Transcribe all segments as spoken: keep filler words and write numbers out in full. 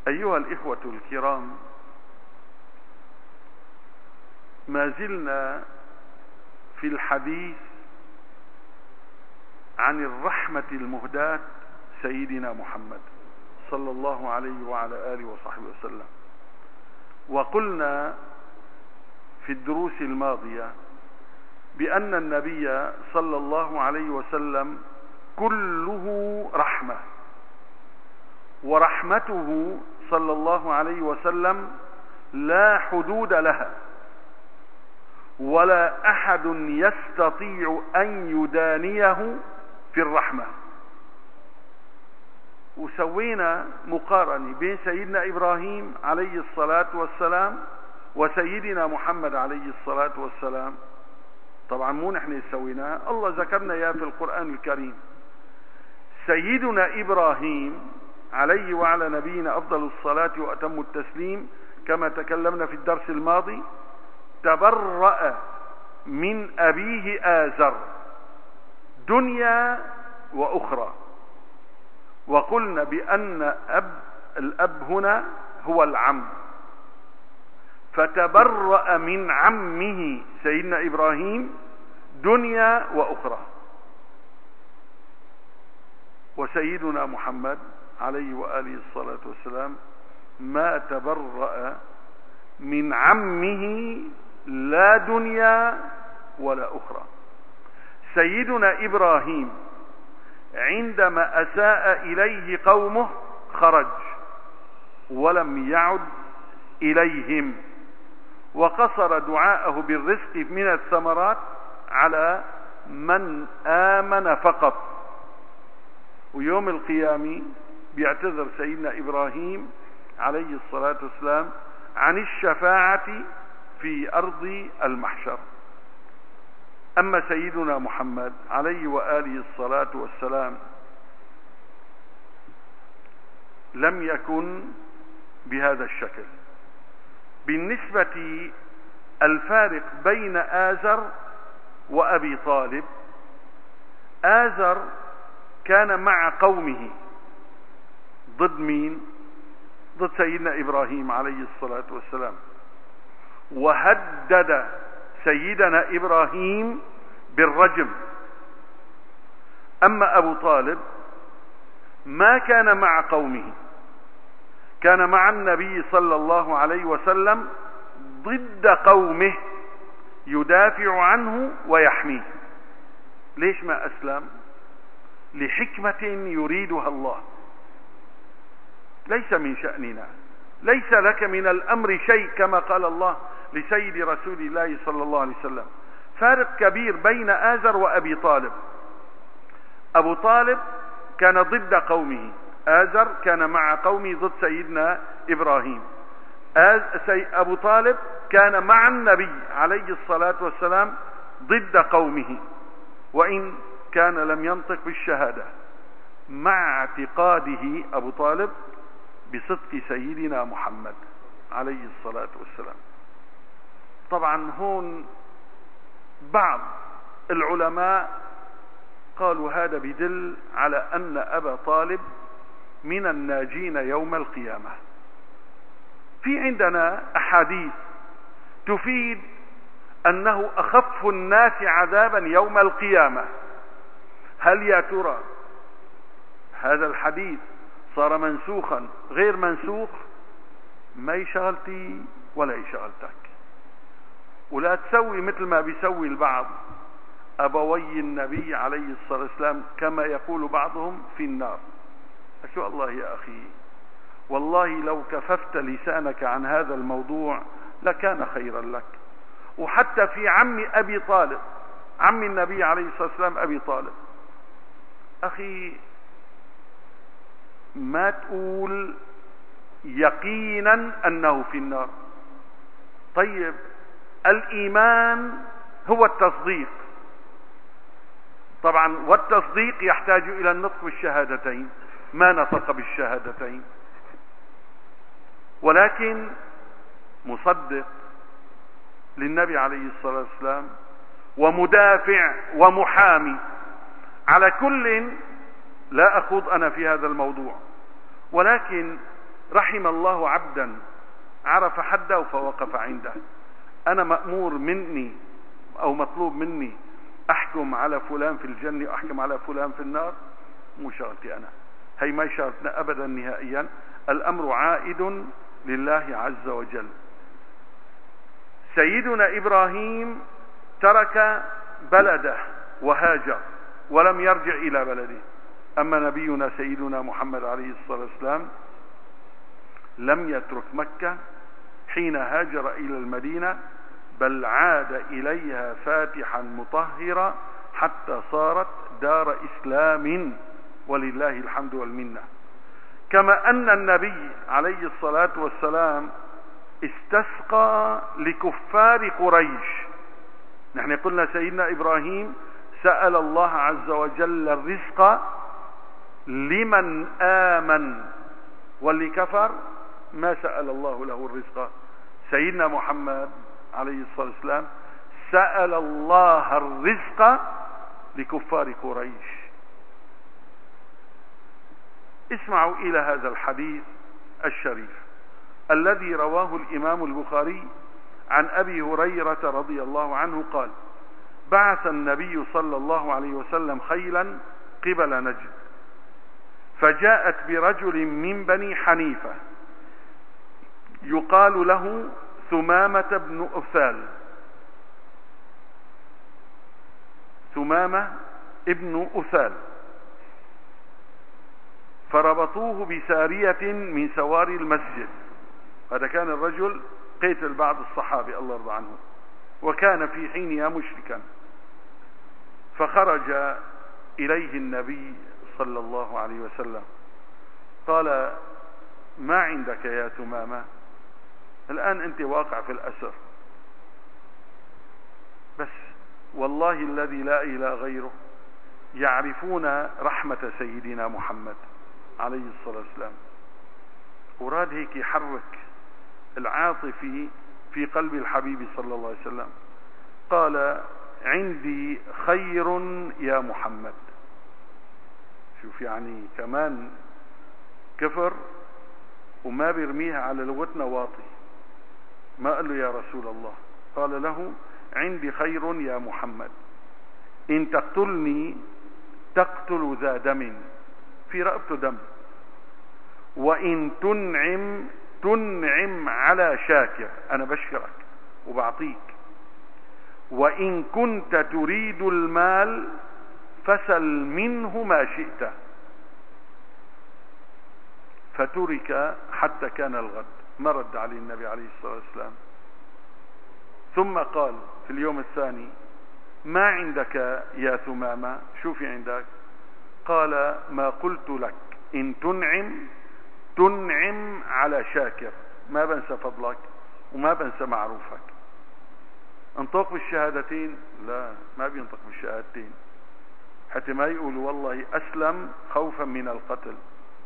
أيها الإخوة الكرام، ما زلنا في الحديث عن الرحمة المهداة سيدنا محمد صلى الله عليه وعلى آله وصحبه وسلم. وقلنا في الدروس الماضية بأن النبي صلى الله عليه وسلم كله رحمة، ورحمته صلى الله عليه وسلم لا حدود لها، ولا أحد يستطيع أن يدانيه في الرحمة. وسوينا مقارنة بين سيدنا إبراهيم عليه الصلاة والسلام وسيدنا محمد عليه الصلاة والسلام. طبعا مو نحن سويناه، الله ذكرنا اياه في القرآن الكريم. سيدنا إبراهيم عليه وعلى نبينا أفضل الصلاة وأتم التسليم كما تكلمنا في الدرس الماضي تبرأ من أبيه آزر دنيا وأخرى. وقلنا بأن أب الأب هنا هو العم، فتبرأ من عمه سيدنا إبراهيم دنيا وأخرى. وسيدنا محمد عليه وآله الصلاة والسلام ما تبرأ من عمه لا دنيا ولا أخرى. سيدنا إبراهيم عندما أساء إليه قومه خرج ولم يعد إليهم، وقصر دعاءه بالرزق من الثمرات على من آمن فقط. ويوم القيامة بيعتذر سيدنا إبراهيم عليه الصلاة والسلام عن الشفاعة في أرض المحشر. أما سيدنا محمد عليه وآله الصلاة والسلام لم يكن بهذا الشكل. بالنسبة الفارق بين آزر وأبي طالب، آزر كان مع قومه ضد مين؟ ضد سيدنا إبراهيم عليه الصلاة والسلام، وهدد سيدنا إبراهيم بالرجم. أما أبو طالب ما كان مع قومه، كان مع النبي صلى الله عليه وسلم ضد قومه يدافع عنه ويحميه. ليش ما أسلم؟ لحكمة يريدها الله، ليس من شأننا، ليس لك من الأمر شيء كما قال الله لسيد رسول الله صلى الله عليه وسلم. فارق كبير بين آزر وأبي طالب. أبو طالب كان ضد قومه، آزر كان مع قومه ضد سيدنا إبراهيم. أبو طالب كان مع النبي عليه الصلاة والسلام ضد قومه، وإن كان لم ينطق بالشهادة، مع اعتقاده أبو طالب بصدق سيدنا محمد عليه الصلاة والسلام. طبعا هون بعض العلماء قالوا هذا بدل على أن أبا طالب من الناجين يوم القيامة. في عندنا أحاديث تفيد أنه أخف الناس عذابا يوم القيامة. هل يا ترى هذا الحديث صار منسوخا غير منسوخ؟ ما يشغلتي ولا يشغلتك. ولا تسوي مثل ما بيسوي البعض، أبوي النبي عليه الصلاة والسلام كما يقول بعضهم في النار. أشو الله يا أخي، والله لو كففت لسانك عن هذا الموضوع لكان خيرا لك. وحتى في عم أبي طالب، عم النبي عليه الصلاة والسلام أبي طالب، أخي ما تقول يقينا أنه في النار. طيب الإيمان هو التصديق طبعا، والتصديق يحتاج إلى النطق بالشهادتين، ما نطق بالشهادتين، ولكن مصدق للنبي عليه الصلاة والسلام ومدافع ومحامي. على كل لا أخوض أنا في هذا الموضوع، ولكن رحم الله عبدا عرف حده فوقف عنده. انا مأمور مني او مطلوب مني احكم على فلان في الجنة واحكم على فلان في النار؟ مو شغلتي انا، هي ما شغلتنا ابدا نهائيا. الامر عائد لله عز وجل. سيدنا ابراهيم ترك بلده وهاجر ولم يرجع الى بلده. اما نبينا سيدنا محمد عليه الصلاة والسلام لم يترك مكة حين هاجر الى المدينة، بل عاد اليها فاتحا مطهرا حتى صارت دار اسلام، ولله الحمد والمنة. كما ان النبي عليه الصلاة والسلام استسقى لكفار قريش. نحن قلنا سيدنا ابراهيم سأل الله عز وجل الرزق لمن آمن، واللي كفر ما سأل الله له الرزق. سيدنا محمد عليه الصلاة والسلام سأل الله الرزق لكفار قريش. اسمعوا إلى هذا الحديث الشريف الذي رواه الإمام البخاري عن أبي هريرة رضي الله عنه قال: بعث النبي صلى الله عليه وسلم خيلا قبل نجد، فجاءت برجل من بني حنيفة يقال له ثمامة بن أثال. ثمامة ابن أثال. فربطوه بسارية من سواري المسجد. هذا كان الرجل قتل بعض الصحابة الله يرضى عنه، وكان في حينها مشركا. فخرج إليه النبي صلى الله عليه وسلم قال: ما عندك يا ثمامة؟ الآن أنت واقع في الأسر، بس والله الذي لا إله غيره يعرفون رحمة سيدنا محمد عليه الصلاة والسلام. وراد هيك يحرك العاطفي في قلب الحبيب صلى الله عليه وسلم. قال: عندي خير يا محمد. شوف يعني كمان كفر وما بيرميها على لغتنا واطي. ما قال له يا رسول الله، قال له: عندي خير يا محمد، إن تقتلني تقتل ذا دم، في رقبته دم، وإن تنعم تنعم على شاكر، أنا بشكرك وبعطيك، وإن كنت تريد المال فسل منه ما شئت. فترك حتى كان الغد، ما رد عليه النبي عليه الصلاة والسلام. ثم قال في اليوم الثاني: ما عندك يا ثمامة؟ شو في عندك؟ قال: ما قلت لك، إن تنعم تنعم على شاكر، ما بنسى فضلك وما بنسى معروفك. انطق بالشهادتين؟ لا، ما بينطق بالشهادتين، حتى ما يقول والله أسلم خوفا من القتل.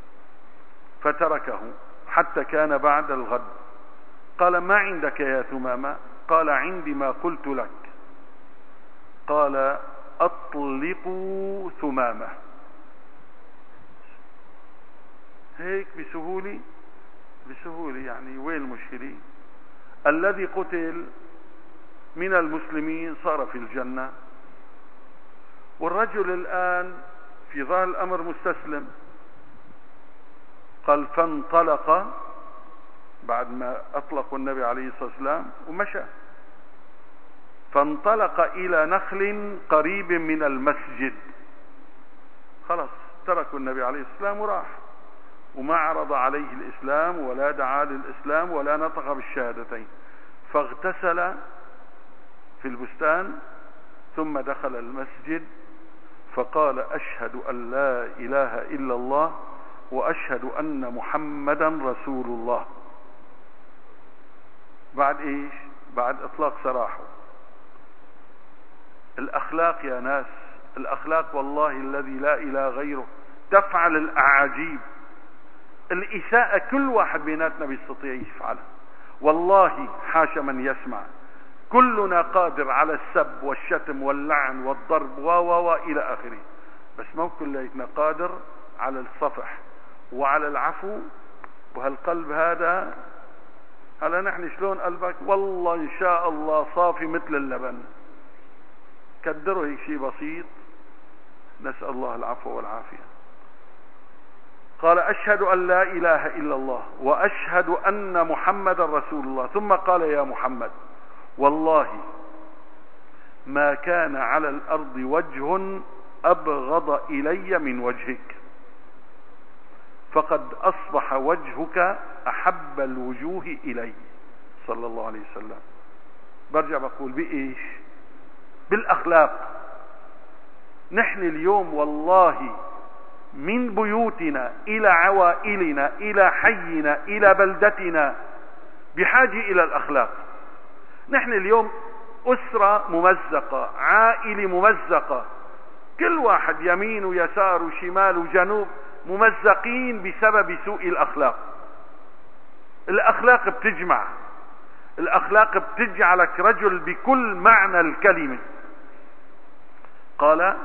فتركه حتى كان بعد الغد. قال: ما عندك يا ثمامة؟ قال: عندي ما قلت لك. قال: أطلقوا ثمامة. هيك بسهولة بسهولة يعني وين المشكلة؟ الذي قتل من المسلمين صار في الجنة، والرجل الآن في ظاهر الأمر مستسلم. قال: فانطلق بعد ما أطلقوا النبي عليه الصلاة والسلام ومشى. فانطلق إلى نخل قريب من المسجد. خلاص تركوا النبي عليه الصلاة والسلام وراح، وما عرض عليه الإسلام ولا دعا للإسلام ولا نطق بالشهادتين. فاغتسل في البستان ثم دخل المسجد فقال: أشهد أن لا إله إلا الله وأشهد أن محمدا رسول الله. بعد إيش؟ بعد إطلاق سراحه. الأخلاق يا ناس، الأخلاق والله الذي لا إله غيره تفعل الأعاجيب. الإساءة كل واحد بيناتنا بيستطيع يفعلها، والله حاشا من يسمع. كلنا قادر على السب والشتم واللعن والضرب و و و إلى آخره، بس مو كلنا قادر على الصفح وعلى العفو وهالقلب هذا، هلا نحن شلون قلبك؟ والله ان شاء الله صافي مثل اللبن. كدروا هيك شيء بسيط، نسأل الله العفو والعافية. قال أشهد أن لا إله إلا الله وأشهد أن محمد رسول الله. ثم قال يا محمد والله ما كان على الأرض وجه أبغض إلي من وجهك، فقد أصبح وجهك أحب الوجوه إلي صلى الله عليه وسلم. برجع بقول بإيش؟ بالأخلاق. نحن اليوم والله من بيوتنا إلى عوائلنا إلى حينا إلى بلدتنا بحاجة إلى الأخلاق. نحن اليوم أسرة ممزقة، عائلة ممزقة، كل واحد يمين ويسار وشمال وجنوب ممزقين بسبب سوء الأخلاق. الأخلاق بتجمع، الأخلاق بتجعلك رجل بكل معنى الكلمة. قال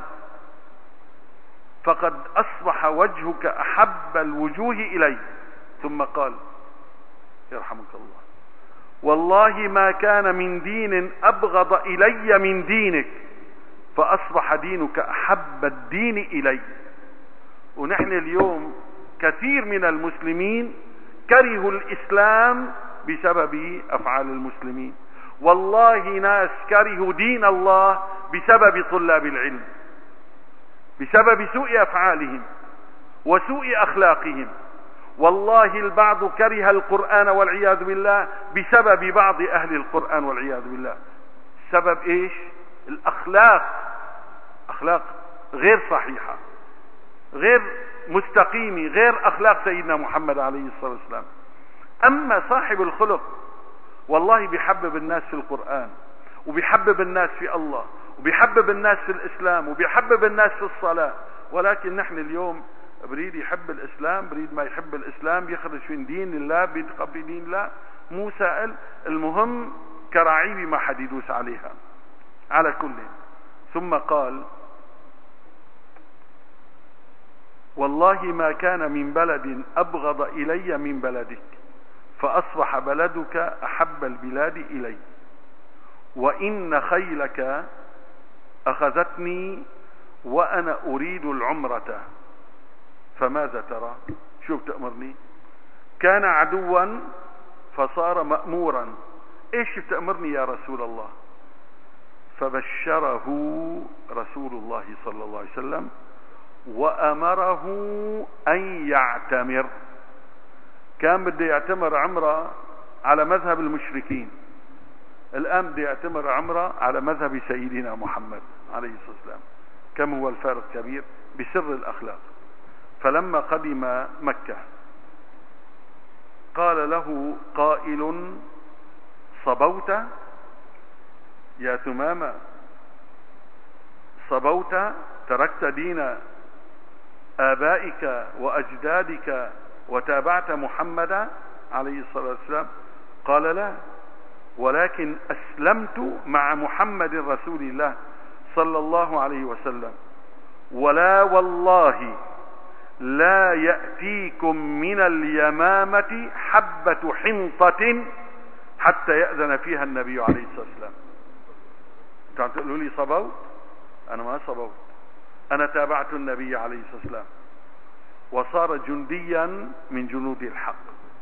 فقد أصبح وجهك أحب الوجوه إلي. ثم قال يرحمك الله والله ما كان من دين أبغض إلي من دينك، فأصبح دينك أحب الدين إلي. ونحن اليوم كثير من المسلمين كرهوا الإسلام بسبب أفعال المسلمين. والله ناس كرهوا دين الله بسبب طلاب العلم، بسبب سوء أفعالهم وسوء أخلاقهم. والله البعض كره القرآن والعياذ بالله بسبب بعض أهل القرآن والعياذ بالله. سبب إيش؟ الأخلاق، أخلاق غير صحيحة، غير مستقيمة، غير أخلاق سيدنا محمد عليه الصلاة والسلام. أما صاحب الخلق والله بيحبب الناس في القرآن، وبيحبب الناس في الله، وبيحبب الناس في الإسلام، وبيحبب الناس في الصلاة. ولكن نحن اليوم بريد يحب الإسلام، بريد ما يحب الإسلام، بيخرج من دين الله بيتقبل دين الله، مو سائل. المهم كراعيب ما حد يدوس عليها على كل. ثم قال والله ما كان من بلد أبغض إلي من بلدك، فأصبح بلدك أحب البلاد إلي، وإن خيلك أخذتني وأنا أريد العمرة، فماذا ترى؟ شو بتأمرني؟ كان عدوا فصار مأمورا، ايش بتأمرني يا رسول الله؟ فبشره رسول الله صلى الله عليه وسلم وأمره أن يعتمر. كان بده يعتمر عمرة على مذهب المشركين، الآن بده يعتمر عمرة على مذهب سيدنا محمد عليه الصلاة والسلام. كم هو الفارق كبير بسر الأخلاق. فلما قدم مكة قال له قائل صبوت يا ثمامة، صبوت، تركت دين آبائك وأجدادك وتابعت محمدا عليه الصلاة والسلام؟ قال لا، ولكن أسلمت مع محمد رسول الله صلى الله عليه وسلم، ولا والله لا يأتيكم من اليمامة حبة حنطة حتى يأذن فيها النبي عليه الصلاة والسلام. انتوا عم تقولوا لي صبوت؟ أنا ما صبوت، أنا تابعت النبي عليه الصلاة والسلام وصار جنديا من جنود الحق.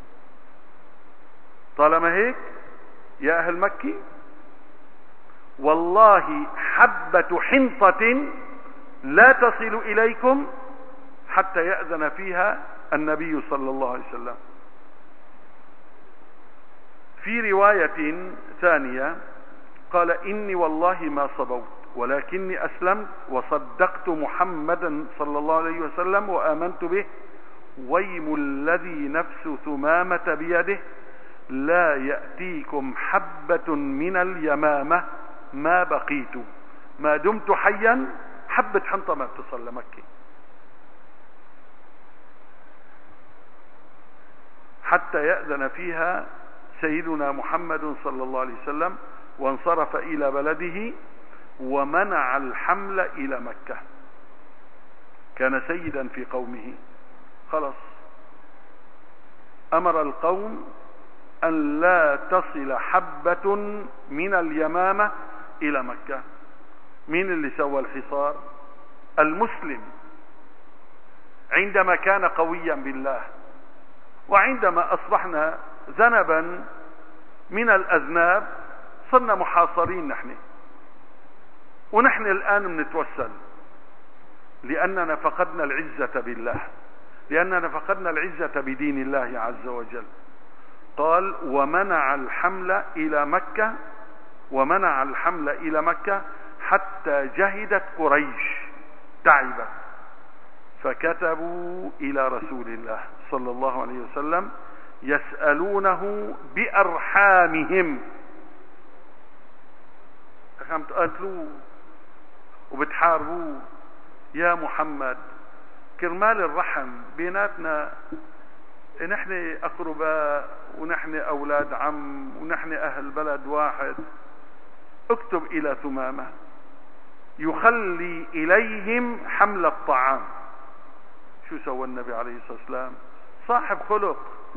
طالما هيك يا أهل مكة، والله حبة حنطة لا تصل إليكم حتى يأذن فيها النبي صلى الله عليه وسلم. في رواية ثانية قال إني والله ما صبوت، ولكني أسلمت وصدقت محمدا صلى الله عليه وسلم وآمنت به، ويم الذي نفس ثمامة بيده لا يأتيكم حبة من اليمامة ما بقيت، ما دمت حيا حبة حنطة ما بتصل لمكة حتى يأذن فيها سيدنا محمد صلى الله عليه وسلم. وانصرف إلى بلده ومنع الحمل إلى مكة. كان سيدا في قومه، خلص أمر القوم أن لا تصل حبة من اليمامة إلى مكة. مين اللي سوى الحصار؟ المسلم، عندما كان قويا بالله. وعندما أصبحنا ذنبا من الأذناب صرنا محاصرين نحن، ونحن الآن بنتوسل لأننا فقدنا العزة بالله، لأننا فقدنا العزة بدين الله عز وجل. قال ومنع الحمل إلى مكة، ومنع الحمل إلى مكة حتى جهدت قريش تعبت، فكتبوا إلى رسول الله صلى الله عليه وسلم يسألونه بأرحامهم. عم تقاتلوه وبتحاربوه يا محمد، كرمال الرحم بيناتنا، نحن أقرباء ونحن أولاد عم ونحن أهل بلد واحد. اكتب إلى ثمامة يخلي إليهم حمل الطعام. شو سوى النبي عليه الصلاة والسلام؟ صاحب خلق.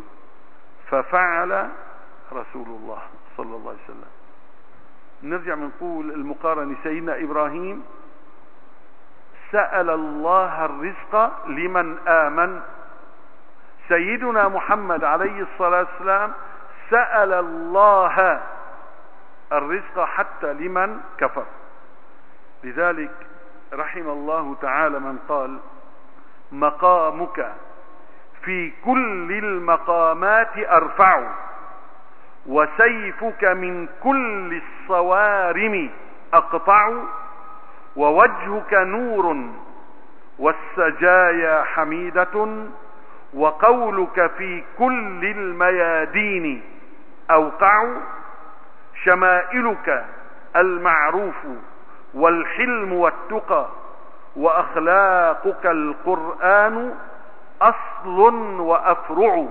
ففعل رسول الله صلى الله عليه وسلم. نرجع منقول المقارنة. سيدنا إبراهيم سأل الله الرزق لمن آمن. سيدنا محمد عليه الصلاة والسلام سأل الله الرزق حتى لمن كفر. لذلك رحم الله تعالى من قال مقامك في كل المقامات أرفع، وسيفك من كل الصوارم أقطع، ووجهك نور والسجايا حميدة، وقولك في كل الميادين أوقع، شمائلك المعروف والحلم والتقى، وأخلاقك القرآن أصل وأفرع،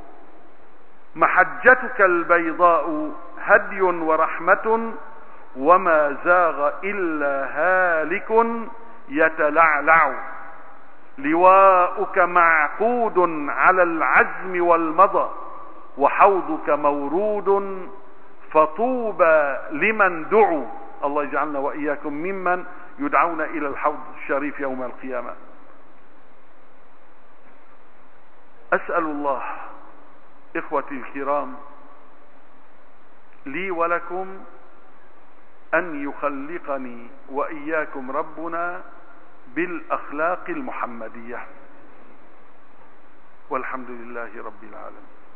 محجتك البيضاء هدي ورحمة، وما زاغ إلا هالك يتلعلع، لواؤك معقود على العزم والمضى، وحوضك مورود، فطوبى لمن دعوا. الله يجعلنا وإياكم ممن يدعون إلى الحوض الشريف يوم القيامة. أسأل الله إخوتي الكرام لي ولكم أن يخلقني وإياكم ربنا بالأخلاق المحمدية، والحمد لله رب العالمين.